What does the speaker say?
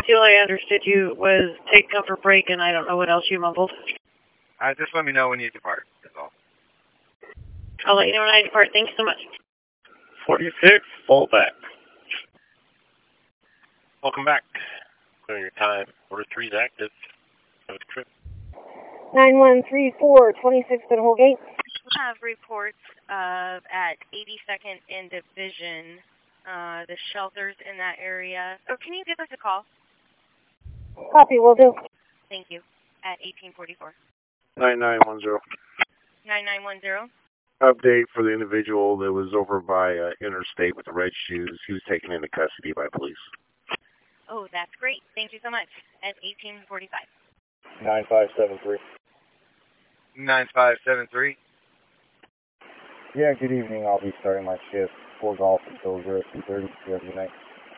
Till I understood you was take comfort break, and I don't know what else you mumbled. Just let me know when you depart, that's all. I'll let you know when I depart. Thank you so much. 46, fall back. Welcome back. Clear your time. Order 3 is active. Have a good trip. 9134, 26th and Holgate. Have reports of at 82nd and Division, the shelters in that area. Oh, can you give us a call? Copy, will do. Thank you. At 1844. 9910. 9910. Update for the individual that was over by Interstate with the red shoes. He was taken into custody by police. Oh, that's great. Thank you so much. At 1845. 9573. 9573. Yeah, good evening. I'll be starting my shift 4 golf until 02:30. You have a good night.